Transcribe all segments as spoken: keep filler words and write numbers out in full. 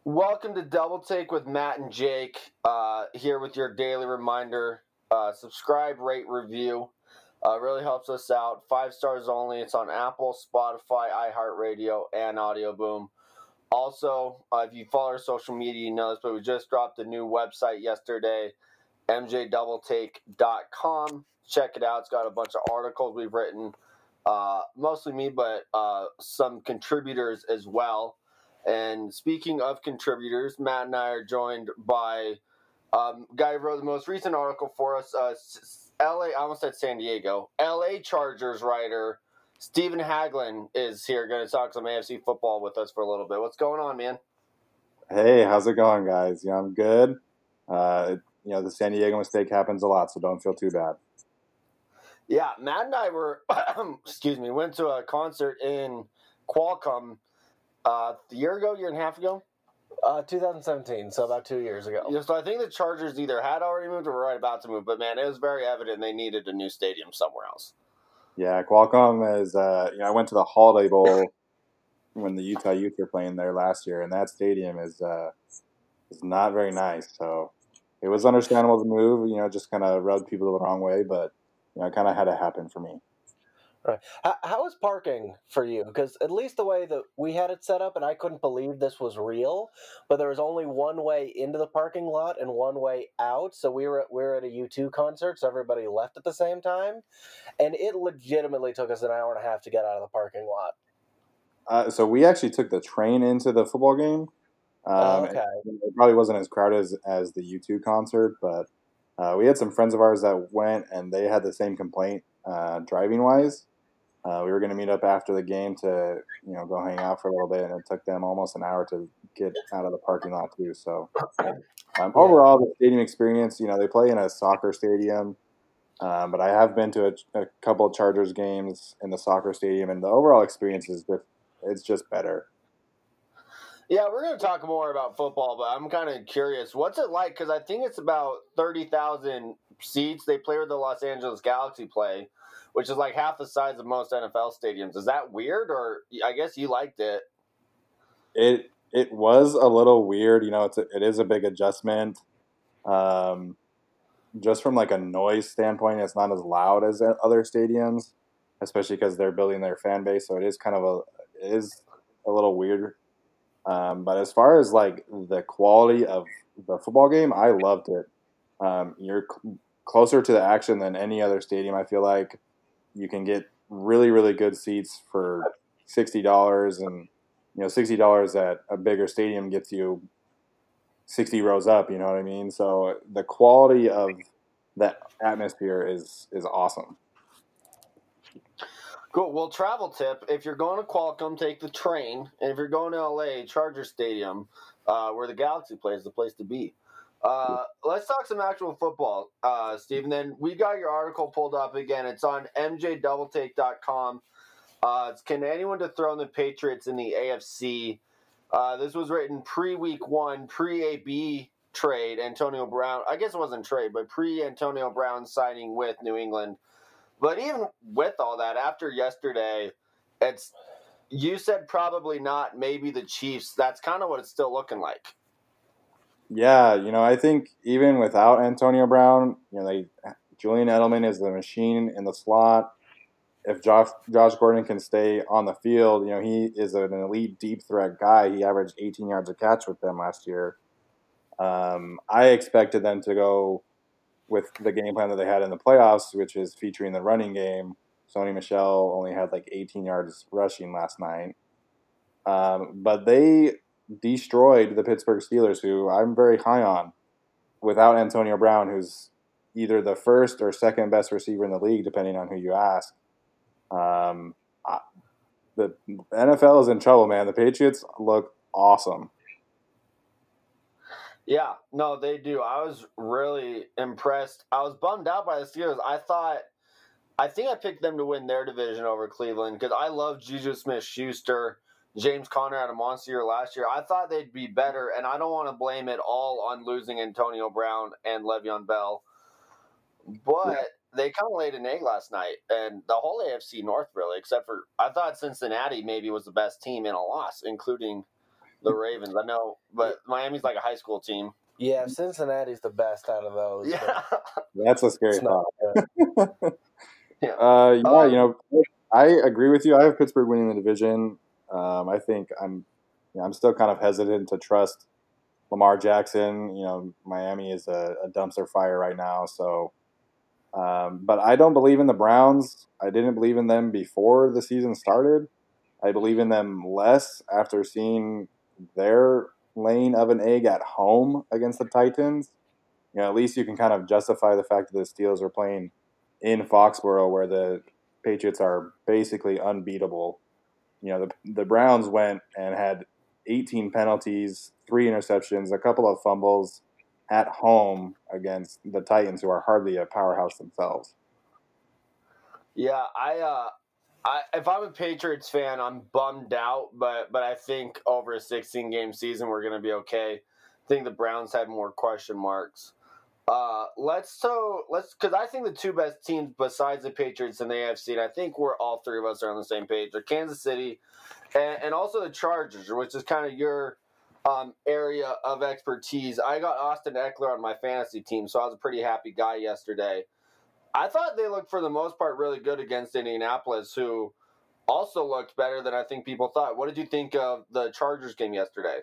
Welcome to Double Take with Matt and Jake. Uh, here with your daily reminder: uh, subscribe, rate, review. Uh, really helps us out. Five stars only. It's on Apple, Spotify, iHeartRadio, and Audio Boom. Also, uh, if you follow our social media, you know this, but we just dropped a new website yesterday, m j double take dot com. Check it out. It's got a bunch of articles we've written, uh, mostly me, but uh, some contributors as well. And speaking of contributors, Matt and I are joined by um, a guy who wrote the most recent article for us, uh, L A, I almost said San Diego, L A Chargers writer Stephen Haglin is here, going to talk some A F C football with us for a little bit. What's going on, man? Hey, how's it going, guys? Yeah, I'm good. Uh, you know, the San Diego mistake happens a lot, so don't feel too bad. Yeah, Matt and I were, excuse me, went to a concert in Qualcomm uh, a year ago, year and a half ago. Uh, twenty seventeen, so about two years ago. Yeah, so I think the Chargers either had already moved or were right about to move, but man, it was very evident they needed a new stadium somewhere else. Yeah, Qualcomm is, uh, you know, I went to the Holiday Bowl when the Utah Utes were playing there last year, and that stadium is uh, is not very nice. So it was understandable to move, you know, just kind of rubbed people the wrong way, but, you know, it kind of had to happen for me. Right. How, how is parking for you? Because at least the way that we had it set up, and I couldn't believe this was real, but there was only one way into the parking lot and one way out. So we were we were at a U two concert, so everybody left at the same time, and it legitimately took us an hour and a half to get out of the parking lot. Uh, so we actually took the train into the football game. Um, okay. It probably wasn't as crowded as, as the U two concert, but uh, we had some friends of ours that went, and they had the same complaint uh, driving wise. Uh, we were going to meet up after the game to, you know, go hang out for a little bit, and it took them almost an hour to get out of the parking lot too. So um, Yeah. overall, the stadium experience, you know, they play in a soccer stadium, um, but I have been to a, a couple of Chargers games in the soccer stadium, and the overall experience is just, it's just better. Yeah, we're going to talk more about football, but I'm kind of curious. What's it like? Because I think it's about thirty thousand seats. They play where the Los Angeles Galaxy play, which is like half the size of most N F L stadiums. Is that weird, or I guess you liked it? It it was a little weird. You know, it's a, it is a big adjustment. Um, just from like a noise standpoint, it's not as loud as other stadiums, especially because they're building their fan base. So it is kind of a it is a little weird. Um, but as far as like the quality of the football game, I loved it. Um, you're cl- closer to the action than any other stadium. I feel like you can get really, really good seats for sixty dollars, and you know, sixty dollars at a bigger stadium gets you sixty rows up. You know what I mean? So the quality of that atmosphere is is awesome. Cool. Well, travel tip: if you're going to Qualcomm, take the train, and if you're going to L A, Charger Stadium, uh, where the Galaxy plays, the place to be. Uh, let's talk some actual football, uh, Steve. Then we got your article pulled up again. It's on m j double take dot com. Uh, it's can anyone dethrone the Patriots in the A F C? Uh, this was written pre-week one, pre-A B trade. Antonio Brown, I guess it wasn't trade, but pre-Antonio Brown signing with New England. But even with all that, after yesterday, it's you said probably not, maybe the Chiefs. That's kind of what it's still looking like. Yeah, you know, I think even without Antonio Brown, you know, they, Julian Edelman is the machine in the slot. If Josh Josh Gordon can stay on the field, you know, he is an elite deep threat guy. He averaged eighteen yards a catch with them last year. Um, I expected them to go with the game plan that they had in the playoffs, which is featuring the running game. Sony Michel only had like eighteen yards rushing last night. Um, but they destroyed the Pittsburgh Steelers, who I'm very high on, without Antonio Brown, who's either the first or second best receiver in the league, depending on who you ask. Um, I, the N F L is in trouble, man. The Patriots look awesome. Yeah, no, they do. I was really impressed. I was bummed out by the Steelers. I thought, I think I picked them to win their division over Cleveland because I love Juju Smith-Schuster. James Conner had a monster year last year. I thought they'd be better, and I don't want to blame it all on losing Antonio Brown and Le'Veon Bell. But they kind of laid an egg last night, and the whole A F C North, really, except for I thought Cincinnati maybe was the best team in a loss, including, the Ravens. I know, but Miami's like a high school team. Yeah, Cincinnati's the best out of those. Yeah, That's a scary It's not thought. yeah. Uh, yeah, Um, you know, I agree with you. I have Pittsburgh winning the division. Um, I think I'm, you know, I'm still kind of hesitant to trust Lamar Jackson. You know, Miami is a, a dumpster fire right now. So, um, but I don't believe in the Browns. I didn't believe in them before the season started. I believe in them less after seeing their laying of an egg at home against the Titans. You know, at least you can kind of justify the fact that the Steelers are playing in Foxborough, where the Patriots are basically unbeatable. You know, the the Browns went and had eighteen penalties, three interceptions, a couple of fumbles at home against the Titans, who are hardly a powerhouse themselves. yeah, I, uh, I, if I'm a Patriots fan, I'm bummed out, but but I think over a sixteen game season, we're going to be okay. I think the Browns had more question marks. Uh, let's so let's because I think the two best teams besides the Patriots in the A F C, and I think we're all three of us are on the same page, are Kansas City and, and also the Chargers, which is kind of your um, area of expertise. I got Austin Eckler on my fantasy team, so I was a pretty happy guy yesterday. I thought they looked for the most part really good against Indianapolis, who also looked better than I think people thought. What did you think of the Chargers game yesterday?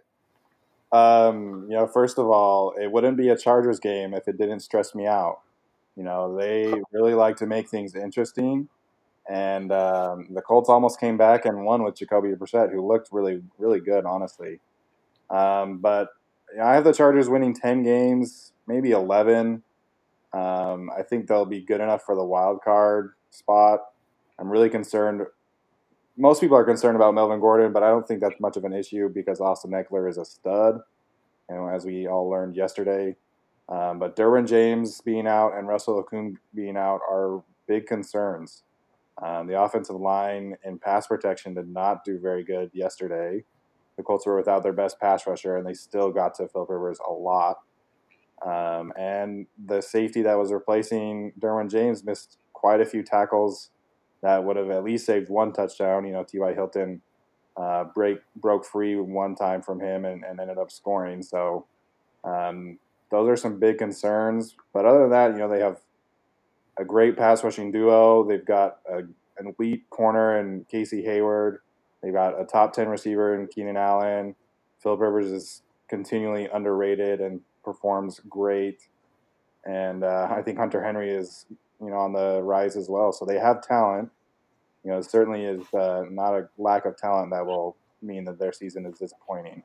Um, you know, first of all, it wouldn't be a Chargers game if it didn't stress me out. You know, they really like to make things interesting, and um, the Colts almost came back and won with Jacoby Brissett, who looked really, really good, honestly. Um, but you know, I have the Chargers winning ten games, maybe eleven. Um, I think they'll be good enough for the wild card spot. I'm really concerned. Most people are concerned about Melvin Gordon, but I don't think that's much of an issue because Austin Eckler is a stud, you know, as we all learned yesterday. Um, but Derwin James being out and Russell Okung being out are big concerns. Um, the offensive line and pass protection did not do very good yesterday. The Colts were without their best pass rusher, and they still got to Philip Rivers a lot. Um, and the safety that was replacing Derwin James missed quite a few tackles that would have at least saved one touchdown. You know, T Y. Hilton uh, break broke free one time from him and, and ended up scoring. So um, those are some big concerns. But other than that, you know, they have a great pass rushing duo. They've got a, an elite corner in Casey Hayward. They've got a top ten receiver in Keenan Allen. Philip Rivers is continually underrated and performs great. And uh, I think Hunter Henry is, you know, on the rise as well. So they have talent. You know, it certainly is uh, not a lack of talent that will mean that their season is disappointing.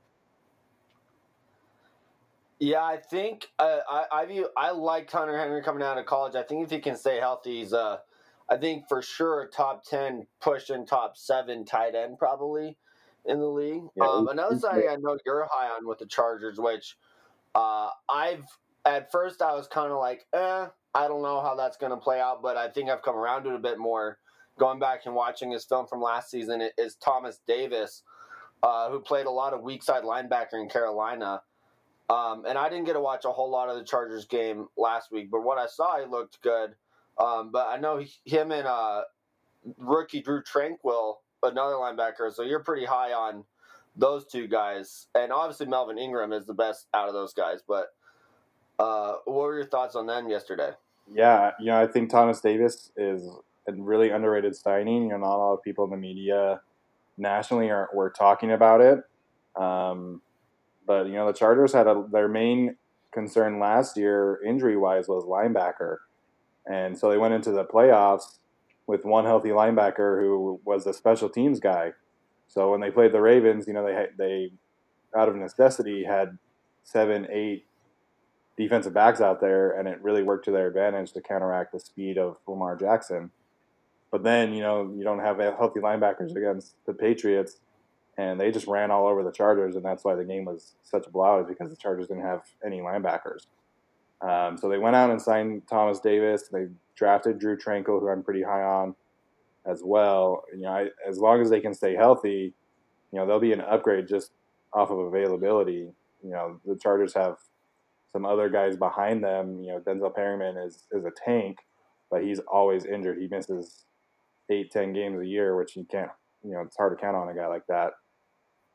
Yeah, I think uh, I I view I like Hunter Henry coming out of college. I think if he can stay healthy, he's uh, I think for sure a top ten, pushing top seven tight end probably in the league. Yeah, Um, he's, another he's side I know you're high on with the Chargers, which uh, I've at first I was kind of like, eh, I don't know how that's going to play out, but I think I've come around to it a bit more. Going back and watching his film from last season is Thomas Davis, uh, who played a lot of weak side linebacker in Carolina. Um, and I didn't get to watch a whole lot of the Chargers game last week, but what I saw, he looked good. Um, but I know he, him and uh, rookie Drew Tranquil, another linebacker, so you're pretty high on those two guys. And obviously Melvin Ingram is the best out of those guys. But uh, what were your thoughts on them yesterday? Yeah, you know, I think Thomas Davis is a really underrated signing. You know, not a lot of people in the media nationally are were talking about it. Um, but you know, the Chargers had a, their main concern last year, injury wise, was linebacker, and so they went into the playoffs with one healthy linebacker who was a special teams guy. So when they played the Ravens, you know, they they out of necessity had seven, eight defensive backs out there, and it really worked to their advantage to counteract the speed of Lamar Jackson. But then, you know, you don't have healthy linebackers against the Patriots, and they just ran all over the Chargers, and that's why the game was such a blowout, because the Chargers didn't have any linebackers. Um, so they went out and signed Thomas Davis. They drafted Drew Tranquil, who I'm pretty high on as well. You know, I, as long as they can stay healthy, you know, they'll be an upgrade just off of availability. You know, the Chargers have some other guys behind them. You know, Denzel Perryman is is a tank, but he's always injured. He misses eight, ten games a year, which you can't. You know, it's hard to count on a guy like that.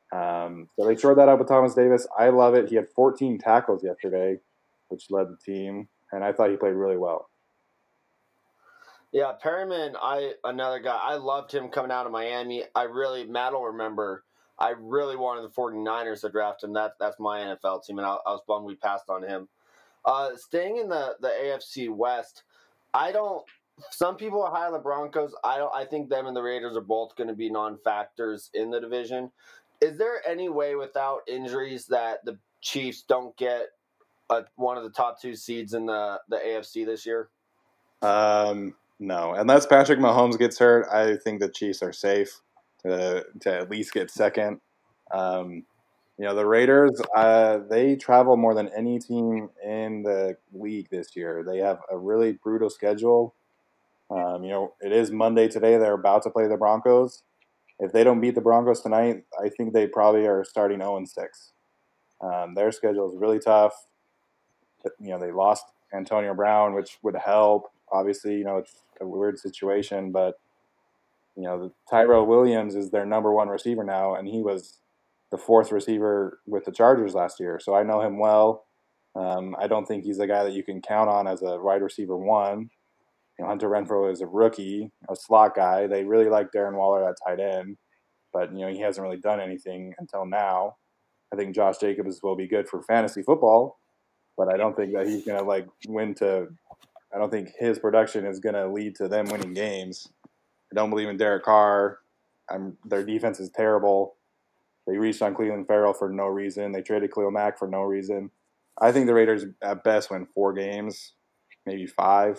Um, so they shored that up with Thomas Davis. I love it. He had fourteen tackles yesterday, which led the team, and I thought he played really well. Yeah, Perryman, I another guy. I loved him coming out of Miami. I really, Matt will remember, I really wanted the 49ers to draft him. That That's my N F L team, and I, I was bummed we passed on him. Uh, staying in the, the A F C West, I don't – some people are high on the Broncos. I don't. I think them and the Raiders are both going to be non-factors in the division. Is there any way without injuries that the Chiefs don't get a, one of the top two seeds in the, the A F C this year? Um, no. Unless Patrick Mahomes gets hurt, I think the Chiefs are safe to, to at least get second. Um, you know, the Raiders, uh, they travel more than any team in the league this year. They have a really brutal schedule. Um, you know, it is Monday today. They're about to play the Broncos. If they don't beat the Broncos tonight, I think they probably are starting oh and six. Um, their schedule is really tough. You know, they lost Antonio Brown, which would help. Obviously, you know, it's a weird situation, but, you know, Tyrell Williams is their number one receiver now, and he was the fourth receiver with the Chargers last year. So I know him well. Um, I don't think he's a guy that you can count on as a wide receiver one. You know, Hunter Renfrow is a rookie, a slot guy. They really like Darren Waller at tight end, but, you know, he hasn't really done anything until now. I think Josh Jacobs will be good for fantasy football, but I don't think that he's going to, like, win to – I don't think his production is going to lead to them winning games. I don't believe in Derek Carr. I'm, their defense is terrible. They reached on Cleveland Farrell for no reason. They traded Khalil Mack for no reason. I think the Raiders at best win four games, maybe five.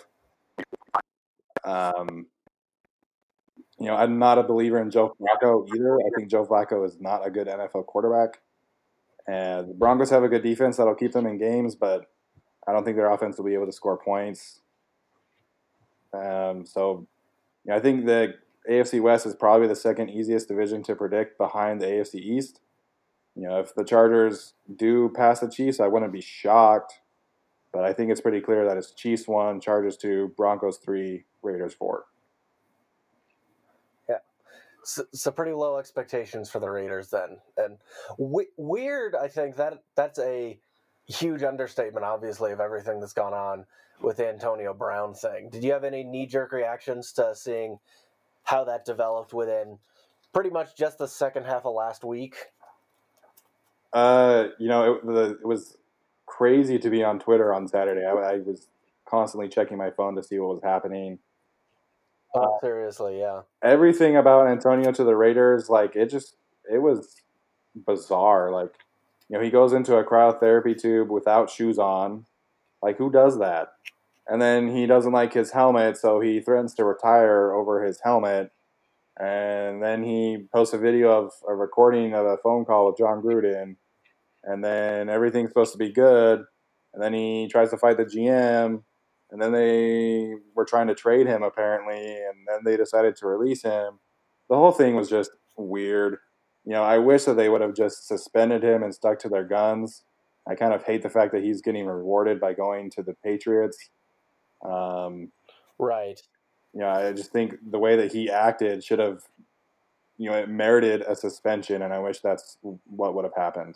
Um, you know, I'm not a believer in Joe Flacco either. I think Joe Flacco is not a good N F L quarterback. And the Broncos have a good defense that'll keep them in games, but I don't think their offense will be able to score points. Um, so, you know, I think the A F C West is probably the second easiest division to predict behind the A F C East. You know, if the Chargers do pass the Chiefs, I wouldn't be shocked. But I think it's pretty clear that it's Chiefs one, Chargers two, Broncos three, Raiders four. Yeah. So, so pretty low expectations for the Raiders then. And w- weird, I think that that's a huge understatement, obviously, of everything that's gone on with the Antonio Brown thing. Did you have any knee-jerk reactions to seeing how that developed within pretty much just the second half of last week? Uh, you know, it, the, it was crazy to be on Twitter on Saturday. I, I was constantly checking my phone to see what was happening. Oh, seriously, yeah. Everything about Antonio to the Raiders, like, it just, it was bizarre. Like, you know, he goes into a cryotherapy tube without shoes on. Like, who does that? And then he doesn't like his helmet, so he threatens to retire over his helmet. And then he posts a video of a recording of a phone call with John Gruden. And then everything's supposed to be good. And then he tries to fight the G M. And then they were trying to trade him, apparently. And then they decided to release him. The whole thing was just weird. You know, I wish that they would have just suspended him and stuck to their guns. I kind of hate the fact that he's getting rewarded by going to the Patriots. Um, right. You know, I just think the way that he acted should have, you know, it merited a suspension, and I wish that's what would have happened.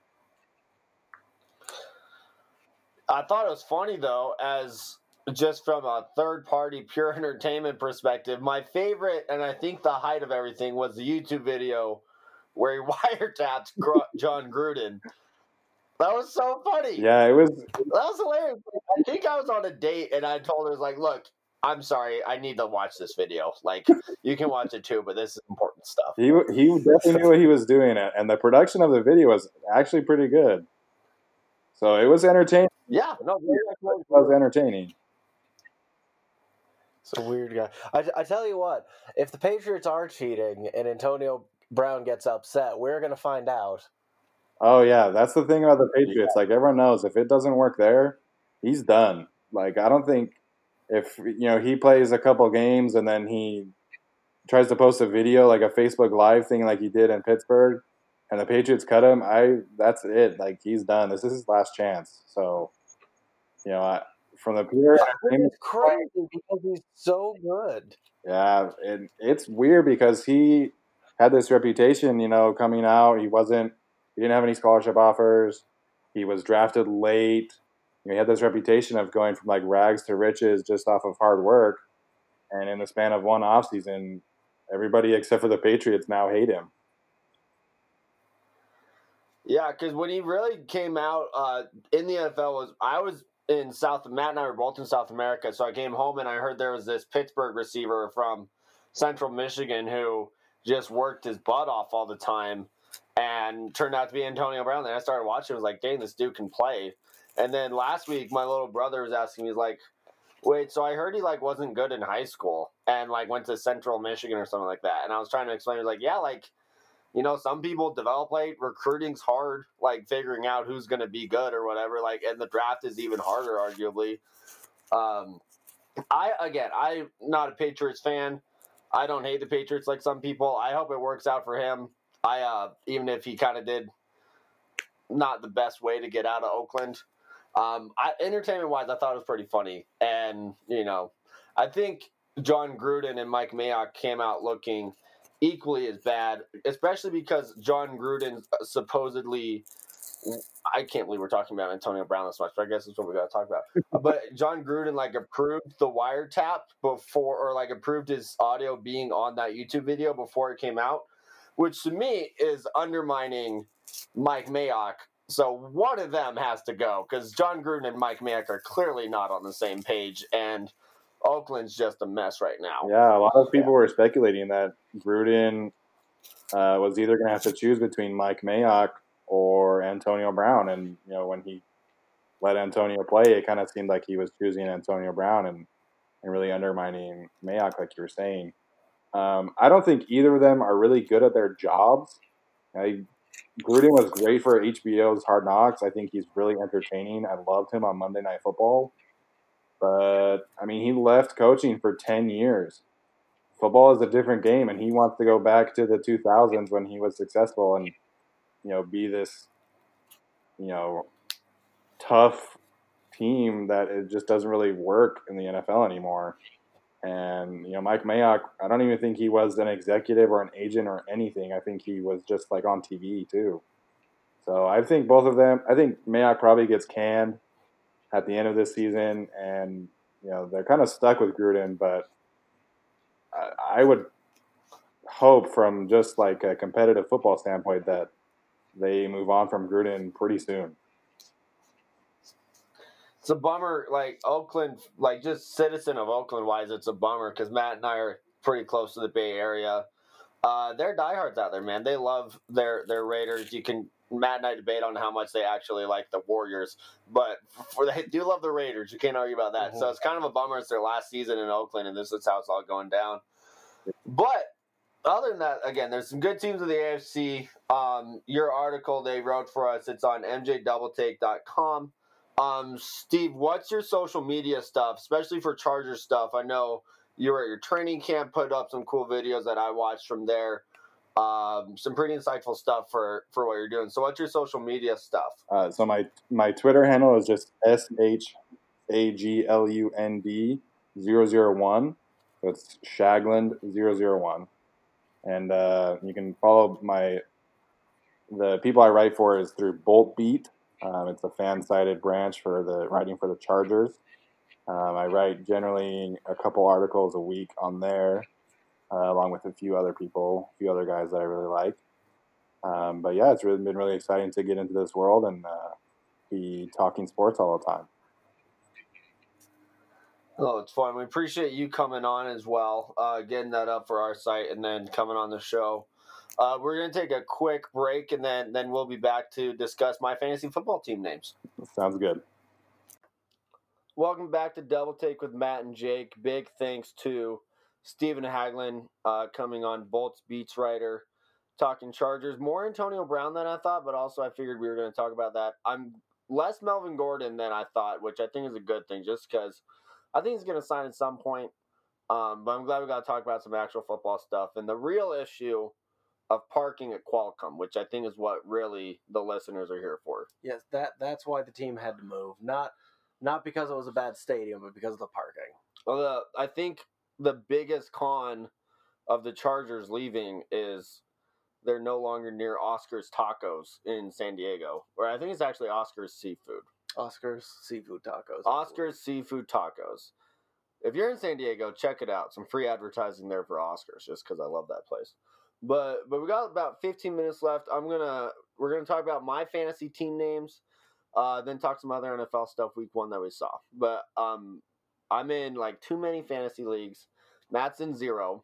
I thought it was funny, though, as just from a third-party pure entertainment perspective, my favorite, and I think the height of everything, was the YouTube video where he wiretapped John Gruden. That was so funny. Yeah, it was. That was hilarious. I think I was on a date, and I told her, like, look, I'm sorry, I need to watch this video. Like, you can watch it too, but this is important stuff. He he definitely knew what he was doing, and the production of the video was actually pretty good. So it was entertaining. Yeah, no, it was entertaining. It's a weird guy. I, I tell you what, if the Patriots are cheating and Antonio Brown gets upset, we're going to find out. Oh, yeah, that's the thing about the Patriots. Like, everyone knows if it doesn't work there, he's done. Like, I don't think if, you know, he plays a couple games and then he tries to post a video, like a Facebook Live thing like he did in Pittsburgh, and the Patriots cut him, I that's it. Like, he's done. This is his last chance. So, you know, I, from the Peter, it's crazy because he's so good. Yeah, and it's weird because he had this reputation, you know, coming out. He wasn't, he didn't have any scholarship offers. He was drafted late. You know, he had this reputation of going from like rags to riches just off of hard work. And in the span of one offseason, everybody except for the Patriots now hate him. Yeah, because when he really came out uh, in the N F L, was I was in South. Matt and I were both in South America, so I came home and I heard there was this Pittsburgh receiver from Central Michigan who just worked his butt off all the time, and turned out to be Antonio Brown. Then I started watching. I was like, dang, this dude can play. And then last week, my little brother was asking me, he's like, wait, so I heard he like wasn't good in high school and like went to Central Michigan or something like that. And I was trying to explain, he was like, yeah, like, you know, some people develop late. Recruiting's hard, like figuring out who's going to be good or whatever. Like, and the draft is even harder, arguably. Um, I again, I'm not a Patriots fan. I don't hate the Patriots like some people. I hope it works out for him. I uh, even if he kind of did not the best way to get out of Oakland. Um, I, entertainment-wise, I thought it was pretty funny. And, you know, I think John Gruden and Mike Mayock came out looking equally as bad, especially because John Gruden supposedly – I can't believe we're talking about Antonio Brown this much, but I guess that's what we got to talk about. But John Gruden, like, approved the wiretap before – or, like, approved his audio being on that YouTube video before it came out, which to me is undermining Mike Mayock. So one of them has to go because John Gruden and Mike Mayock are clearly not on the same page, and Oakland's just a mess right now. Yeah, a lot of people yeah. were speculating that Gruden uh, was either going to have to choose between Mike Mayock or Antonio Brown. And, you know, when he let Antonio play, it kind of seemed like he was choosing Antonio Brown and, and really undermining Mayock, like you were saying. Um, I don't think either of them are really good at their jobs. I, Gruden was great for H B O's Hard Knocks. I think he's really entertaining. I loved him on Monday Night Football. But, I mean, he left coaching for ten years. Football is a different game, and he wants to go back to the two thousands when he was successful and, you know, be this, you know, tough team that it just doesn't really work in the N F L anymore. And, you know, Mike Mayock, I don't even think he was an executive or an agent or anything. I think he was just, like, on T V, too. So I think both of them – I think Mayock probably gets canned at the end of this season. And, you know, they're kind of stuck with Gruden. But I, I would hope from just, like, a competitive football standpoint that they move on from Gruden pretty soon. It's a bummer, like, Oakland, like, just citizen of Oakland-wise, it's a bummer because Matt and I are pretty close to the Bay Area. Uh, they're diehards out there, man. They love their, their Raiders. You can, Matt and I debate on how much they actually like the Warriors, but for, they do love the Raiders. You can't argue about that. Mm-hmm. So it's kind of a bummer. It's their last season in Oakland, and this is how it's all going down. But other than that, again, there's some good teams in the A F C. Um, your article they wrote for us, it's on M J double take dot com. Um, Steve, what's your social media stuff, especially for Chargers stuff? I know you were at your training camp, put up some cool videos that I watched from there. Um, some pretty insightful stuff for, for what you're doing. So what's your social media stuff? Uh, so my my Twitter handle is just S H A G L U N D zero zero one. So it's Shagland zero zero one. And uh, you can follow my the people I write for is through Bolt Beat. Um, it's a fan-sided branch for the writing for the Chargers. Um, I write generally a couple articles a week on there, uh, along with a few other people, a few other guys that I really like. Um, but yeah, it's really been really exciting to get into this world and uh, be talking sports all the time. Oh, it's fun. We appreciate you coming on as well, uh, getting that up for our site, and then coming on the show. Uh, we're going to take a quick break, and then, then we'll be back to discuss my fantasy football team names. Sounds good. Welcome back to Double Take with Matt and Jake. Big thanks to Stephen Haglin uh, coming on, Bolts Beats writer, talking Chargers. More Antonio Brown than I thought, but also I figured we were going to talk about that. I'm less Melvin Gordon than I thought, which I think is a good thing, just because I think he's going to sign at some point. Um, but I'm glad we got to talk about some actual football stuff. And the real issue of parking at Qualcomm, which I think is what really the listeners are here for. Yes, that that's why the team had to move. Not not because it was a bad stadium, but because of the parking. Well, the, I think the biggest con of the Chargers leaving is they're no longer near Oscar's Tacos in San Diego, or I think it's actually Oscar's Seafood. Oscar's Seafood Tacos. Oscar's Seafood Tacos. If you're in San Diego, check it out. Some free advertising there for Oscars, just because I love that place. But but we got about fifteen minutes left. I'm gonna we're gonna talk about my fantasy team names, uh, then talk some other N F L stuff week one that we saw. But um, I'm in like too many fantasy leagues. Matt's in zero.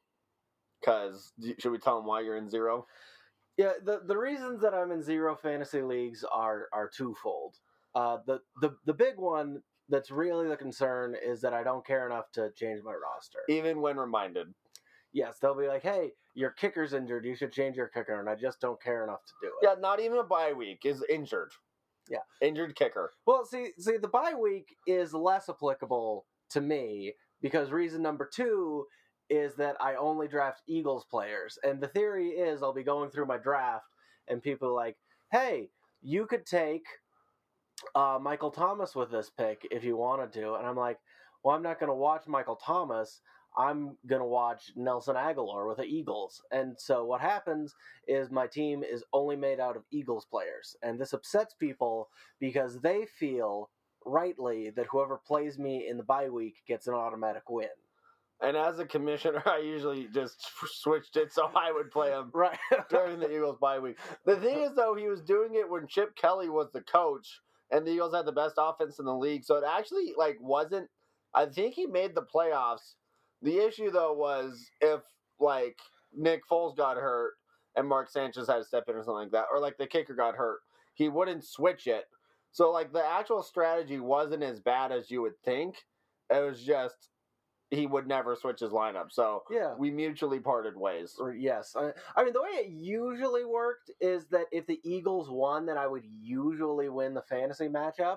Cause should we tell him why you're in zero? Yeah, the the reasons that I'm in zero fantasy leagues are are twofold. Uh, the the the big one that's really the concern is that I don't care enough to change my roster. Even when reminded. Yes, they'll be like, "Hey, your kicker's injured. You should change your kicker," and I just don't care enough to do it. Yeah, not even a bye week is injured. Yeah, injured kicker. Well, see, see, the bye week is less applicable to me because reason number two is that I only draft Eagles players, and the theory is I'll be going through my draft, and people are like, "Hey, you could take uh, Michael Thomas with this pick if you wanted to," and I'm like, "Well, I'm not going to watch Michael Thomas. I'm going to watch Nelson Aguilar with the Eagles." And so what happens is my team is only made out of Eagles players. And this upsets people because they feel rightly that whoever plays me in the bye week gets an automatic win. And as a commissioner, I usually just switched it so I would play him right during the Eagles bye week. The thing is, though, he was doing it when Chip Kelly was the coach and the Eagles had the best offense in the league. So it actually like wasn't – I think he made the playoffs. The issue, though, was if, like, Nick Foles got hurt and Mark Sanchez had to step in or something like that, or, like, the kicker got hurt, he wouldn't switch it. So, like, the actual strategy wasn't as bad as you would think. It was just he would never switch his lineup. So, yeah. we mutually parted ways. Yes. I, I mean, the way it usually worked is that if the Eagles won, then I would usually win the fantasy matchup.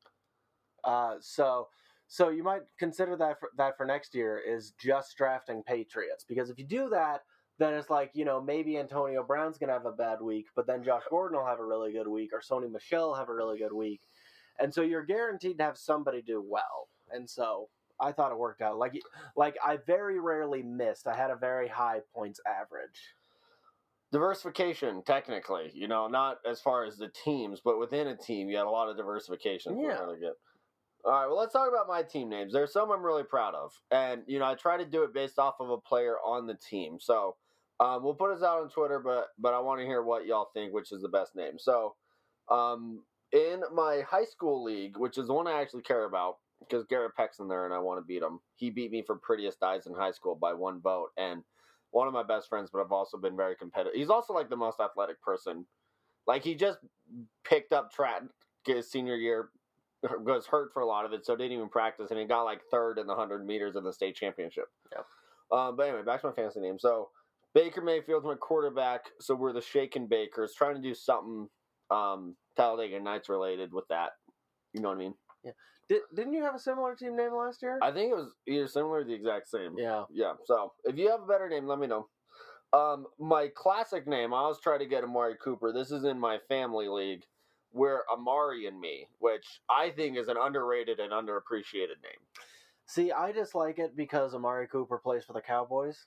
Uh, so... So you might consider that for, that for next year is just drafting Patriots. Because if you do that, then it's like, you know, maybe Antonio Brown's going to have a bad week, but then Josh Gordon will have a really good week, or Sony Michel will have a really good week. And so you're guaranteed to have somebody do well. And so I thought it worked out. Like, like I very rarely missed. I had a very high points average. Diversification, technically. You know, not as far as the teams, but within a team, you had a lot of diversification. Yeah. Really good. All right, well, let's talk about my team names. There's some I'm really proud of. And, you know, I try to do it based off of a player on the team. So um, we'll put us out on Twitter, but but I want to hear what y'all think, which is the best name. So um, in my high school league, which is the one I actually care about, because Garrett Peck's in there and I want to beat him. He beat me for prettiest eyes in high school by one vote. And one of my best friends, but I've also been very competitive. He's also, like, the most athletic person. Like, he just picked up track his senior year, was hurt for a lot of it, so didn't even practice, and he got like third in the one hundred meters in the state championship. Yep. Um, but anyway, back to my fantasy name. So Baker Mayfield's my quarterback, so we're the Shaken Bakers, trying to do something um, Talladega Nights related with that. You know what I mean? Yeah. Did, didn't you have a similar team name last year? I think it was either similar or the exact same. Yeah. Yeah. So if you have a better name, let me know. Um, my classic name, I always try to get Amari Cooper. This is in my family league. We're Amari and Me, which I think is an underrated and underappreciated name. See, I dislike it because Amari Cooper plays for the Cowboys.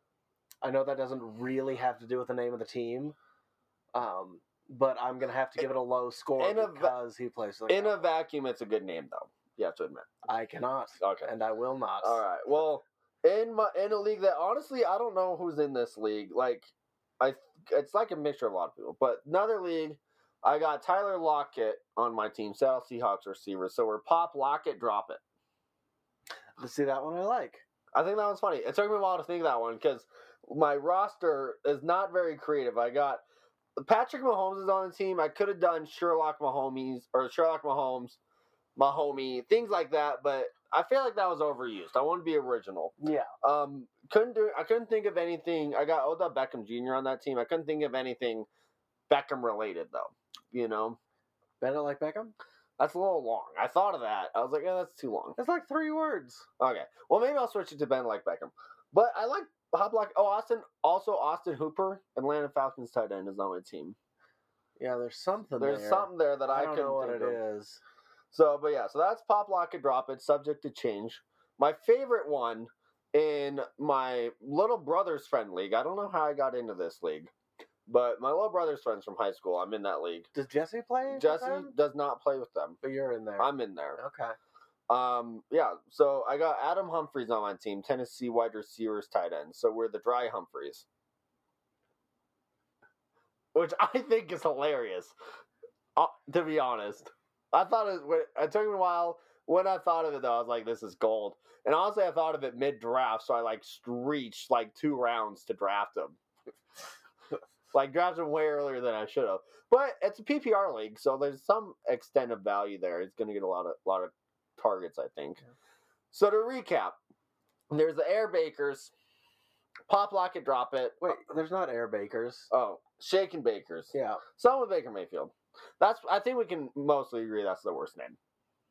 I know that doesn't really have to do with the name of the team, um, but I'm going to have to give it a low score in a, because he plays for the In Cowboys. a vacuum, it's a good name, though. You have to admit. I cannot. Okay. And I will not. All right. Well, in my in a league that, honestly, I don't know who's in this league. Like, I it's like a mixture of a lot of people. But another league, I got Tyler Lockett on my team, Seattle Seahawks receiver. So we're pop, Lockett, drop it. Let's see that one I like. I think that one's funny. It took me a while to think of that one because my roster is not very creative. I got Patrick Mahomes is on the team. I could have done Sherlock Mahomes or Sherlock Mahomes, Mahomie, things like that, but I feel like that was overused. I want to be original. Yeah. Um, couldn't do. I couldn't think of anything. I got Odell Beckham Junior on that team. I couldn't think of anything Beckham related though. You know, Bennett like Beckham? that's a little long. I thought of that. I was like, yeah, that's too long. That's like three words. Okay. Well, maybe I'll switch it to Ben like Beckham. But I like Hop Block. Oh, Austin. Also, Austin Hooper, Atlanta Falcons tight end, is on my team. Yeah, there's something There's there. something there that I, I don't couldn't know what think it of. is. So, but yeah, so that's Pop Lock and Drop It, subject to change. My favorite one in my little brother's friend league, I don't know how I got into this league, But my little brother's friends from high school. I'm in that league. Does Jesse play? with Jesse them? does not play with them. But you're in there. I'm in there. Okay. Um, yeah, so I got Adam Humphries on my team, Tennessee wide receivers, tight end. So we're the dry Humphreys, which I think is hilarious. Uh, to be honest, I thought it. It took me a while. When I thought of it, though, I was like, "This is gold." And honestly, I thought of it mid draft, so I like reached like two rounds to draft him. Like draft him way earlier than I should have. But it's a P P R league, so there's some extent of value there. It's going to get a lot of lot of targets, I think. Yeah. So to recap, there's the Air Bakers, Pop Lock It Drop It. Wait, there's not Air Bakers. Oh, Shake and Bakers. Yeah. Some with Baker Mayfield. That's I think we can mostly agree that's the worst name.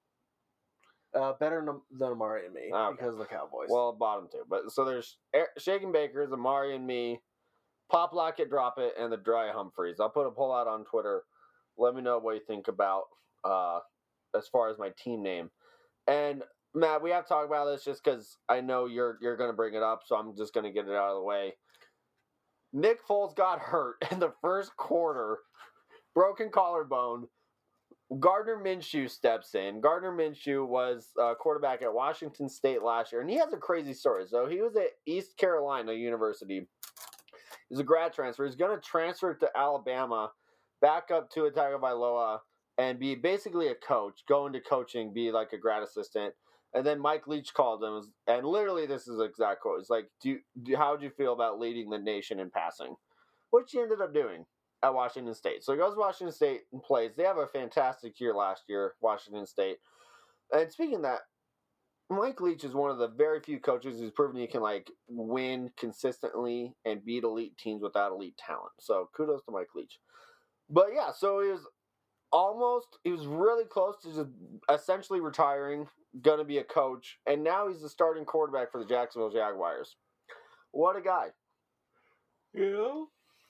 Uh, better than Amari and me okay. because of the Cowboys. Well, bottom two. But so there's Air, Shake and Bakers, Amari and me, Pop Lock It Drop It, and the Dry Humphreys. I'll put a poll out on Twitter. Let me know what you think about uh, as far as my team name. And Matt, we have to talk about this just because I know you're you're going to bring it up, so I'm just going to get it out of the way. Nick Foles got hurt in the first quarter, broken collarbone. Gardner Minshew steps in. Gardner Minshew was a quarterback at Washington State last year, and he has a crazy story. So he was at East Carolina University. He's a grad transfer. He's going to transfer to Alabama, back up to Tagovailoa, and be basically a coach, go into coaching, be like a grad assistant. And then Mike Leach called him, and literally this is the exact quote. It's like, do, you, do how would you feel about leading the nation in passing? Which he ended up doing at Washington State. So he goes to Washington State and plays. They have a fantastic year last year, Washington State. And speaking of that, Mike Leach is one of the very few coaches who's proven he can like win consistently and beat elite teams without elite talent. So kudos to Mike Leach. But yeah, so he was almost, he was really close to just essentially retiring, going to be a coach, and now he's the starting quarterback for the Jacksonville Jaguars. What a guy. Yeah.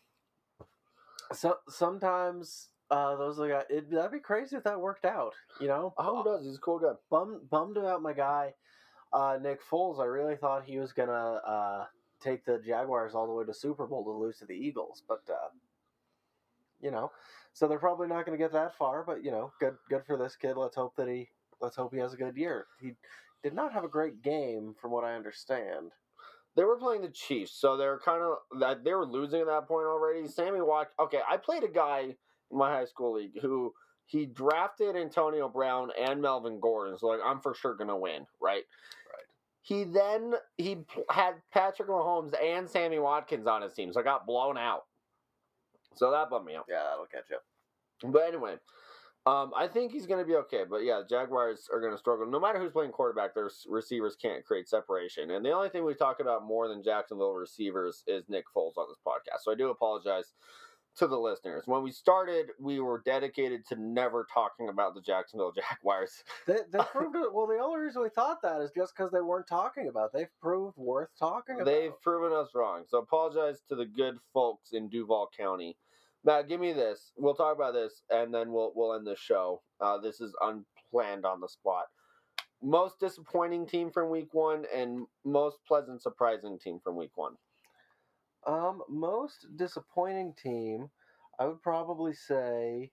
So sometimes uh, those are the guys. It, that'd be crazy if that worked out. You know. I hope it does. He's a cool guy. Bummed, bummed about my guy, uh, Nick Foles. I really thought he was gonna uh, take the Jaguars all the way to Super Bowl to lose to the Eagles, but uh, you know, so they're probably not going to get that far. But you know, good, good for this kid. Let's hope that he, let's hope he has a good year. He did not have a great game, from what I understand. They were playing the Chiefs, so they were kind of they were losing at that point already. Sammy Watkins. Okay, I played a guy in my high school league who he drafted Antonio Brown and Melvin Gordon. So like, I'm for sure gonna win, right? Right. He then he had Patrick Mahomes and Sammy Watkins on his team, so I got blown out. So that bummed me out. Yeah, that'll catch up. But anyway, um, I think he's going to be okay. But yeah, the Jaguars are going to struggle. No matter who's playing quarterback, their receivers can't create separation. And the only thing we talk about more than Jacksonville receivers is Nick Foles on this podcast. So I do apologize to the listeners. When we started, we were dedicated to never talking about the Jacksonville Jaguars. They, they proved it. Well, the only reason we thought that is just because they weren't talking about it. They've proved worth talking about. They've proven us wrong. So apologize to the good folks in Duval County. Matt, give me this. We'll talk about this, and then we'll we'll end the show. Uh, this is unplanned on the spot. Most disappointing team from week one, and most pleasant surprising team from week one. Um, most disappointing team, I would probably say,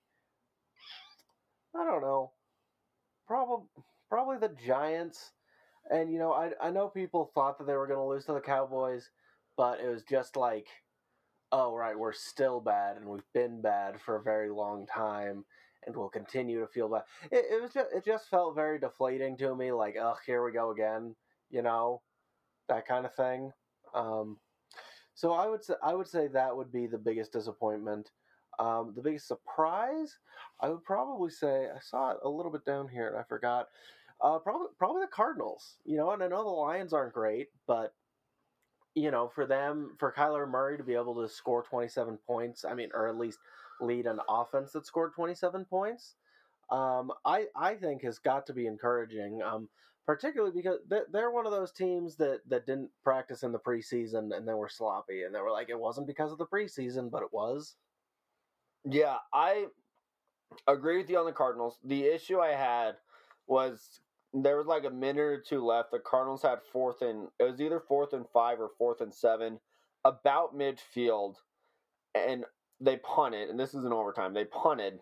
I don't know, probably probably the Giants. And you know, I I know people thought that they were going to lose to the Cowboys, but it was just like, oh, right, we're still bad, and we've been bad for a very long time, and we'll continue to feel bad. It, it was just, it just felt very deflating to me, like, ugh, here we go again, you know, that kind of thing. Um, so I would say I would say that would be the biggest disappointment. Um, the biggest surprise, I would probably say, I saw it a little bit down here, and I forgot. Uh, probably probably the Cardinals, you know, and I know the Lions aren't great, but you know, for them, for Kyler Murray to be able to score twenty-seven points, I mean, or at least lead an offense that scored twenty-seven points, um, I I think has got to be encouraging, um, particularly because they're one of those teams that, that didn't practice in the preseason and then were sloppy, and they were like, it wasn't because of the preseason, but it was. Yeah, I agree with you on the Cardinals. The issue I had was there was like a minute or two left. The Cardinals had fourth and it was either fourth and five or fourth and seven, about midfield, and they punted, and this is an overtime. They punted,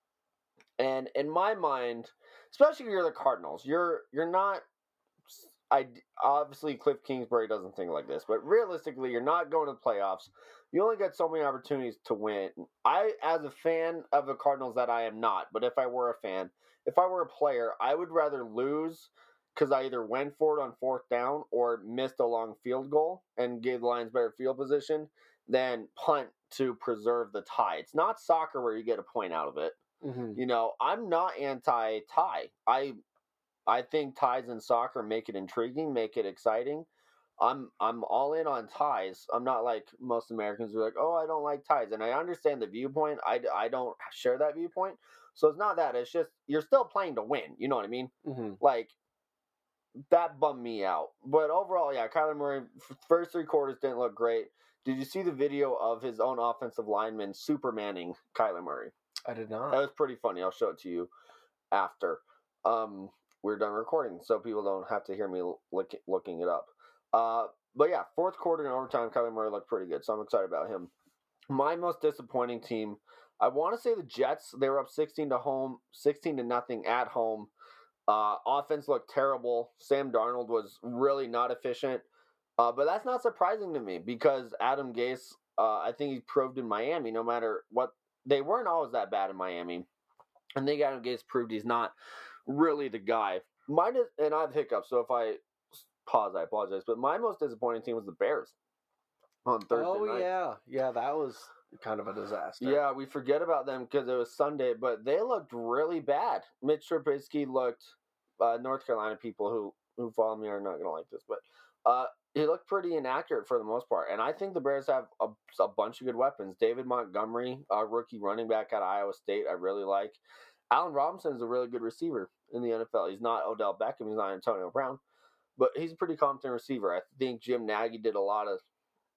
and in my mind, especially if you're the Cardinals, you're you're not. I obviously Cliff Kingsbury doesn't think like this, but realistically, you're not going to the playoffs. You only get so many opportunities to win. I, as a fan of the Cardinals, that I am not, but if I were a fan, if I were a player, I would rather lose because I either went for it on fourth down or missed a long field goal and gave the Lions better field position than punt to preserve the tie. It's not soccer where you get a point out of it. Mm-hmm. You know, I'm not anti-tie. I I think ties in soccer make it intriguing, make it exciting. I'm I'm all in on ties. I'm not like most Americans who are like, oh, I don't like ties. And I understand the viewpoint. I, I don't share that viewpoint. So it's not that. It's just you're still playing to win. You know what I mean? Mm-hmm. Like, that bummed me out. But overall, yeah, Kyler Murray, first three quarters didn't look great. Did you see the video of his own offensive lineman supermanning Kyler Murray? I did not. That was pretty funny. I'll show it to you after. Um... We're done recording, so people don't have to hear me look, looking it up. Uh, but yeah, fourth quarter and overtime, Kyler Murray looked pretty good, so I'm excited about him. My most disappointing team, I want to say the Jets. They were up sixteen to home, sixteen to nothing at home. Uh, offense looked terrible. Sam Darnold was really not efficient, uh, but that's not surprising to me because Adam Gase, uh, I think he proved in Miami, no matter what, they weren't always that bad in Miami. I think Adam Gase proved he's not really the guy. Mine is, and I have hiccups, so if I pause, I apologize. But my most disappointing team was the Bears on Thursday oh, night. yeah. Yeah, that was kind of a disaster. Yeah, we forget about them because it was Sunday, but they looked really bad. Mitch Trubisky looked, uh, North Carolina people who, who follow me are not going to like this, but uh, he looked pretty inaccurate for the most part. And I think the Bears have a, a bunch of good weapons. David Montgomery, a rookie running back out of Iowa State, I really like. Allen Robinson is a really good receiver in the N F L. He's not Odell Beckham. He's not Antonio Brown. But he's a pretty competent receiver. I think Jim Nagy did a lot of,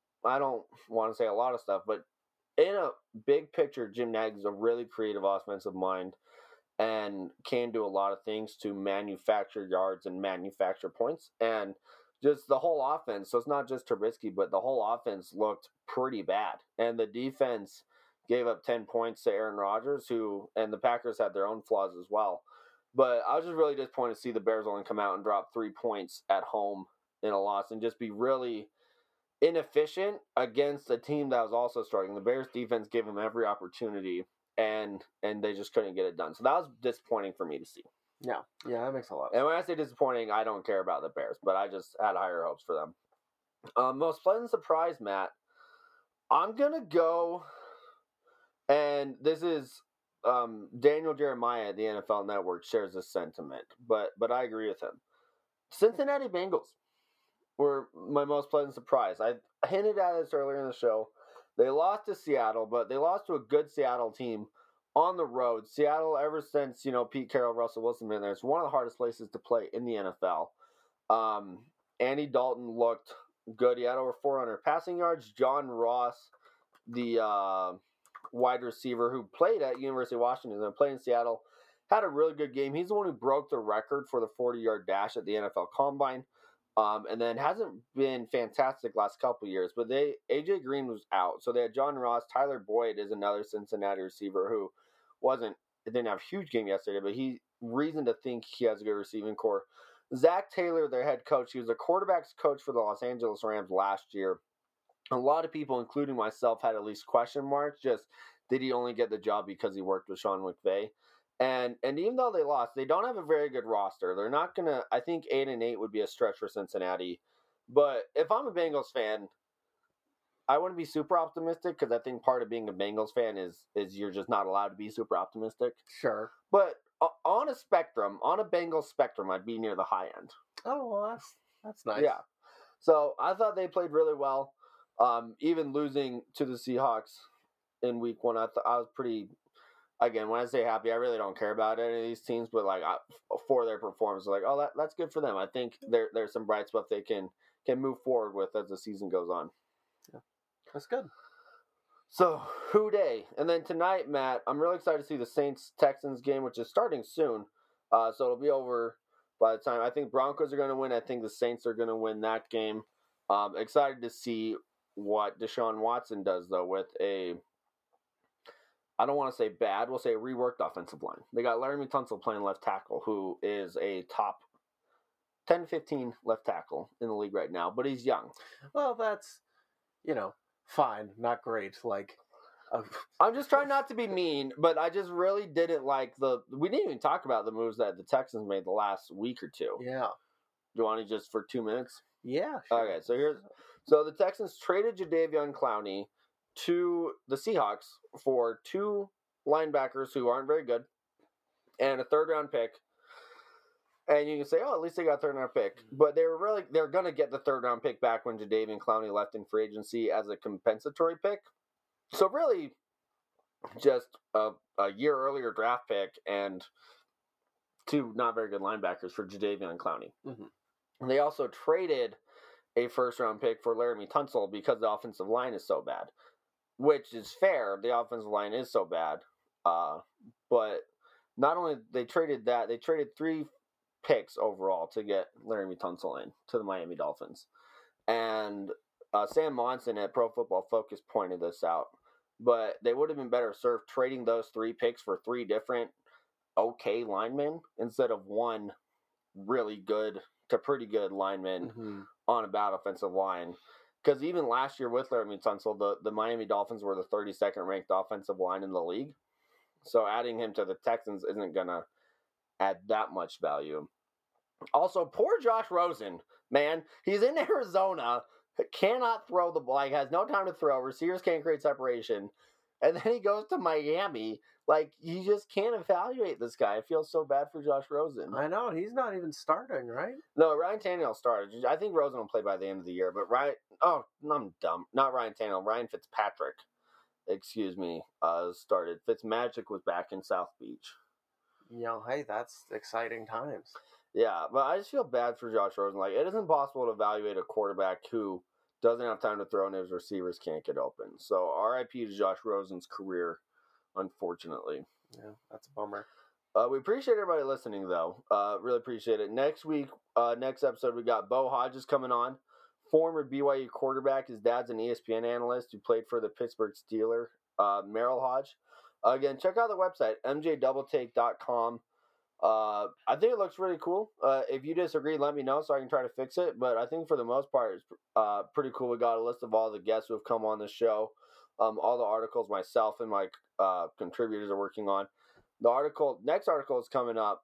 I don't want to say a lot of stuff, but in a big picture, Jim Nagy's a really creative offensive mind and can do a lot of things to manufacture yards and manufacture points. And just the whole offense, so it's not just Trubisky, but the whole offense looked pretty bad. And the defense gave up ten points to Aaron Rodgers, who, and the Packers had their own flaws as well. But I was just really disappointed to see the Bears only come out and drop three points at home in a loss and just be really inefficient against a team that was also struggling. The Bears defense gave them every opportunity, and and they just couldn't get it done. So that was disappointing for me to see. Yeah, yeah, that makes a lot of And sense. when I say disappointing, I don't care about the Bears, but I just had higher hopes for them. Um, most pleasant surprise, Matt. I'm going to go, and this is um, Daniel Jeremiah at the N F L Network shares this sentiment, but but I agree with him. Cincinnati Bengals were my most pleasant surprise. I hinted at this earlier in the show. They lost to Seattle, but they lost to a good Seattle team on the road. Seattle, ever since, you know, Pete Carroll, Russell Wilson been there, it's one of the hardest places to play in the N F L. Um, Andy Dalton looked good. He had over four hundred passing yards. John Ross, the uh, wide receiver who played at University of Washington and played in Seattle, had a really good game. He's the one who broke the record for the forty-yard dash at the N F L Combine. Um, and then hasn't been fantastic last couple of years, but they A J Green was out, so they had John Ross. Tyler Boyd is another Cincinnati receiver who wasn't didn't have a huge game yesterday, but he reason to think he has a good receiving core. Zach Taylor, their head coach, he was a quarterback's coach for the Los Angeles Rams last year. A lot of people, including myself, had at least question marks. Just did he only get the job because he worked with Sean McVay? And and even though they lost, they don't have a very good roster. They're not gonna. I think eight and eight would be a stretch for Cincinnati. But if I'm a Bengals fan, I wouldn't be super optimistic because I think part of being a Bengals fan is is you're just not allowed to be super optimistic. Sure. But on a spectrum, on a Bengals spectrum, I'd be near the high end. Oh, well, that's that's nice. Yeah. So I thought they played really well. Um, even losing to the Seahawks in week one, I th- I was pretty. Again, when I say happy, I really don't care about any of these teams, but like I, for their performance, like, oh, that, that's good for them. I think there there's some bright stuff they can can move forward with as the season goes on. Yeah, that's good. So, who day? And then tonight, Matt, I'm really excited to see the Saints-Texans game, which is starting soon. Uh, so it'll be over by the time. I think Broncos are going to win. I think the Saints are going to win that game. Um, excited to see what Deshaun Watson does, though, with a I don't want to say bad. We'll say reworked offensive line. They got Laramie Tunsil playing left tackle, who is a top ten, fifteen left tackle in the league right now, but he's young. Well, that's, you know, fine, not great. Like, uh, I'm just trying not to be mean, but I just really didn't like the. We didn't even talk about the moves that the Texans made the last week or two. yeah, Do you want to just for two minutes? yeah. Sure. Okay, so here's so the Texans traded Jadeveon Clowney to the Seahawks for two linebackers who aren't very good and a third round pick. And you can say, oh, at least they got a third round pick. But they were really they're gonna get the third round pick back when Jadeveon Clowney left in free agency as a compensatory pick. So really just a, a year earlier draft pick and two not very good linebackers for Jadeveon Clowney. Mm-hmm. And they also traded a first round pick for Laramie Tunsil because the offensive line is so bad. Which is fair. The offensive line is so bad. Uh, but not only they traded that, they traded three picks overall to get Laramie Tunsil in to the Miami Dolphins. And uh, Sam Monson at Pro Football Focus pointed this out. But they would have been better served trading those three picks for three different okay linemen instead of one really good to pretty good lineman Mm-hmm. on a bad offensive line. Because even last year with Laramie Tunsil, the, the Miami Dolphins were the thirty-second ranked offensive line in the league. So adding him to the Texans isn't going to add that much value. Also, poor Josh Rosen, man. He's in Arizona, cannot throw the ball, like, has no time to throw. Receivers can't create separation. And then he goes to Miami. Like, you just can't evaluate this guy. I feel so bad for Josh Rosen. I know, he's not even starting, right? No, Ryan Tannehill started. I think Rosen will play by the end of the year. But Ryan, oh, I'm dumb. Not Ryan Tannehill. Ryan Fitzpatrick, excuse me, uh, started. Fitzmagic was back in South Beach. You know, hey, that's exciting times. Yeah, but I just feel bad for Josh Rosen. Like, it is impossible to evaluate a quarterback who doesn't have time to throw and his receivers can't get open. So R I P to Josh Rosen's career, unfortunately. Yeah, that's a bummer. Uh, we appreciate everybody listening, though. Uh, really appreciate it. Next week, uh, next episode, we got Bo Hodges coming on. Former B Y U quarterback. His dad's an E S P N analyst who played for the Pittsburgh Steelers, uh, Merrill Hodge. Uh, again, check out the website, m j double take dot com. Uh, I think it looks really cool. Uh, if you disagree, let me know so I can try to fix it. But I think for the most part, it's uh, pretty cool. We got a list of all the guests who have come on the show, um, all the articles myself and my uh, contributors are working on. The article, next article is coming up.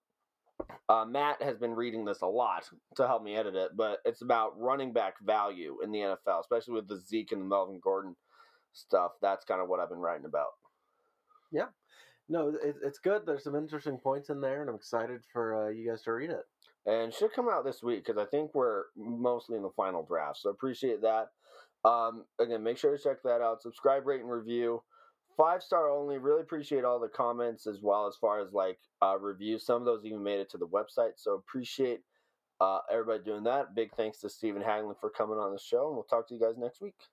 Uh, Matt has been reading this a lot to help me edit it, but it's about running back value in the N F L, especially with the Zeke and the Melvin Gordon stuff. That's kind of what I've been writing about. Yeah. No, it, it's good. There's some interesting points in there, and I'm excited for uh, you guys to read it. And it should come out this week because I think we're mostly in the final draft. So appreciate that. Um, again, make sure to check that out. Subscribe, rate, and review. Five star only. Really appreciate all the comments as well as far as like uh, reviews. Some of those even made it to the website. So appreciate uh, everybody doing that. Big thanks to Stephen Haglund for coming on the show. And we'll talk to you guys next week.